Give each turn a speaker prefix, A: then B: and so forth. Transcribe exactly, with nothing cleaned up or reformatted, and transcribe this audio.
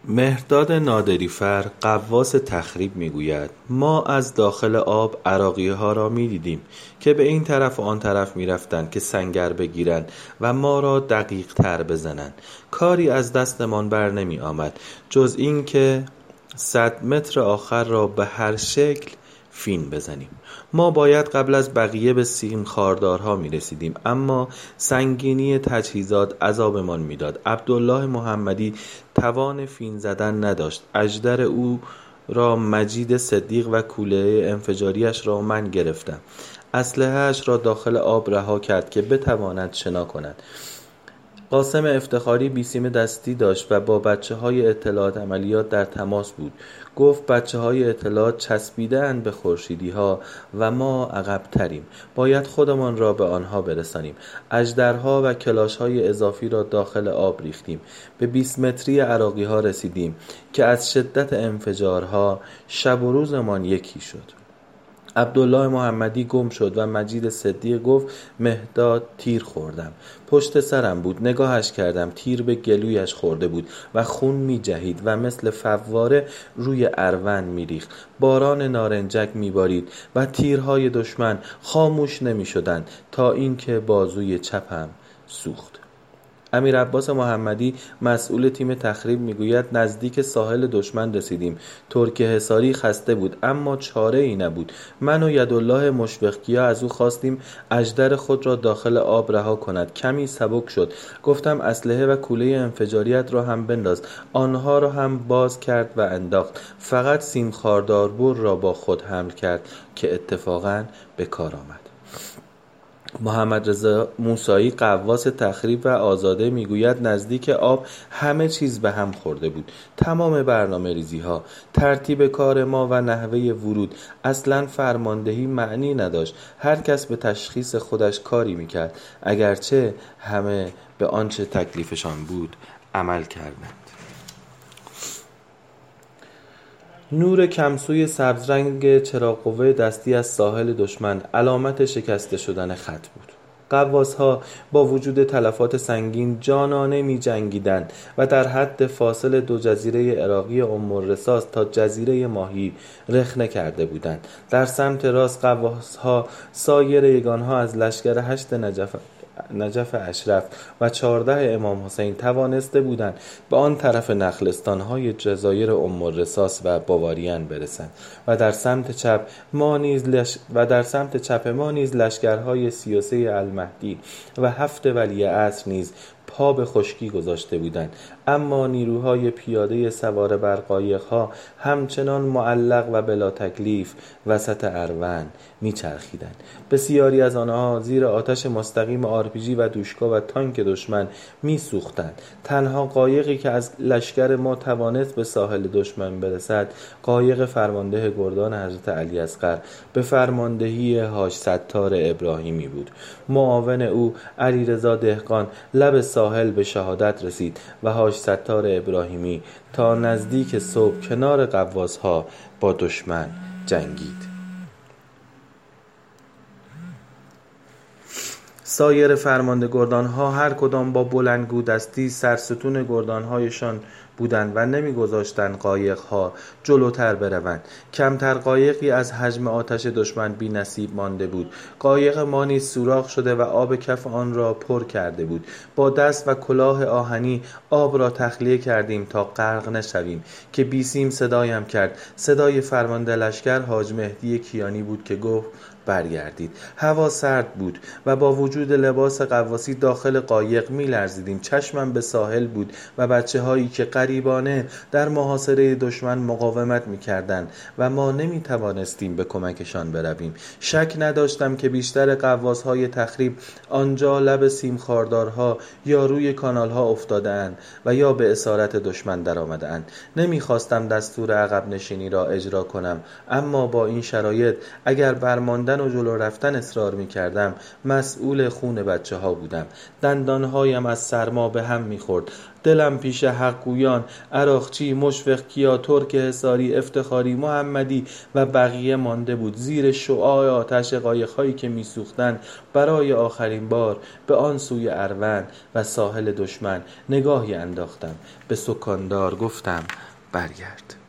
A: مهرداد نادری‌فر غواص تخریب میگوید ما از داخل آب عراقی‌ها را می‌دیدیم که به این طرف و آن طرف می‌رفتند که سنگر بگیرند و ما را دقیق تر بزنند. کاری از دستمان بر نمی آمد جز این که صد متر آخر را به هر شکل فین بزنیم. ما باید قبل از بقیه به سیم خاردارها می رسیدیم، اما سنگینی تجهیزات عذابمان می داد. عبدالله محمدی توان فین زدن نداشت. اژدر او را مجید صدیق و کوله انفجاریش را من گرفتم. اسلحه‌اش را داخل آب رها کرد که بتواند شنا کند. قاسم افتخاری بیسیم دستی داشت و با بچه های اطلاعات عملیات در تماس بود. گفت بچه های اطلاعات چسبیده اند به خورشیدی ها و ما عقب تریم. باید خودمان را به آنها برسانیم. اژدرها و کلاش های اضافی را داخل آب ریختیم. به بیست متری عراقی ها رسیدیم که از شدت انفجارها شب و روزمان یکی شد. عبدالله محمدی گم شد و مجید صدیق گفت مهرداد تیر خوردم. پشت سرم بود. نگاهش کردم. تیر به گلویش خورده بود و خون می جهید و مثل فواره روی اروند می ریخت. باران نارنجک می بارید و تیرهای دشمن خاموش نمی شدند تا اینکه بازوی چپم سوخت. امیر عباس محمدی مسئول تیم تخریب میگوید نزدیک ساحل دشمن رسیدیم. ترک حصاری خسته بود اما چاره ای نبود. من و یدالله مشفق‌کیا از او خواستیم اژدر خود را داخل آب رها کند. کمی سبک شد. گفتم اسلحه و کوله انفجاریت را هم بنداز. آنها را هم باز کرد و انداخت. فقط سیم خارداربر را با خود حمل کرد که اتفاقاً به کار آمد. محمد رضا موسایی غواص تخریب و آزاده میگوید نزدیک آب همه چیز به هم خورده بود. تمام برنامه ریزی ها، ترتیب کار ما و نحوه ورود. اصلا فرماندهی معنی نداشت. هر کس به تشخیص خودش کاری میکرد، اگرچه همه به آنچه تکلیفشان بود عمل کردند. نور کمسوی سبزرنگ چراغ قوه دستی از ساحل دشمن علامت شکسته شدن خط بود. غواص‌ها با وجود تلفات سنگین جانانه می جنگیدند و در حد فاصل دو جزیره عراقی ام الرصاص تا جزیره ماهی رخنه کرده بودند. در سمت راست غواص‌ها سایر یگان‌ها از لشکر هشت نجف نجف اشرف و چهارده امام حسین توانسته بودند به آن طرف نخلستان‌های جزایر ام الرصاص و باواریان برسند و در سمت چپ ما نیز لش... و در سمت چپ ما نیز لشکرهای سی و سه المهدی و هفت ولیعصر نیز پا به خشکی گذاشته بودند، اما نیروهای پیاده سوار بر قایق‌ها همچنان معلق و بلا تکلیف وسط اروند میچرخیدند. بسیاری از آنها زیر آتش مستقیم آر پی جی و دوشکا و تانک دشمن میسوختند. تنها قایقی که از لشکر ما توانست به ساحل دشمن برسد قایق فرمانده گردان حضرت علی اصغر به فرماندهی حاج ستار ابراهیمی بود. معاون او علیرضا دهقان لب ساحل به شهادت رسید و حاج ستار ابراهیمی تا نزدیک صبح کنار غواص‌ها با دشمن جنگید. سایر فرمانده گردان‌ها هر کدام با بلندگو دستی سرستون گردان‌هایشان بودند و نمی‌گذاشتند قایق‌ها جلوتر بروند. کمتر قایقی از حجم آتش دشمن بی نصیب مانده بود. قایق ما نیز سوراخ شده و آب کف آن را پر کرده بود. با دست و کلاه آهنی آب را تخلیه کردیم تا غرق نشویم که بیسیم صدایم کرد. صدای فرمانده لشکر حاج مهدی کیانی بود که گفت برگردید. هوا سرد بود و با وجود لباس غواصی داخل قایق می لرزیدیم. چشمم به ساحل بود و بچه هایی که غریبانه در محاصره دشمن مقاومت می کردند و ما نمی توانستیم به کمکشان برویم. شک نداشتم که بیشتر غواص های تخریب آنجا لب سیم خاردارها یا روی کانال ها افتاده اند و یا به اسارت دشمن در آمده اند. نمی خواستم دستور عقب نشینی را اجرا کنم، اما با این شرایط اگر برماندن و جلو رفتن اصرار می کردم مسئول خون بچه ها بودم. دندانهایم از سرما به هم می خورد. دلم پیش حق گویان، عراقچی، مشفق، کیا، ترک حصاری، افتخاری، محمدی و بقیه مانده بود. زیر شعاع آتش قایق‌هایی که می‌سوختند برای آخرین بار به آن سوی اروند و ساحل دشمن نگاهی انداختم. به سکاندار گفتم برگرد.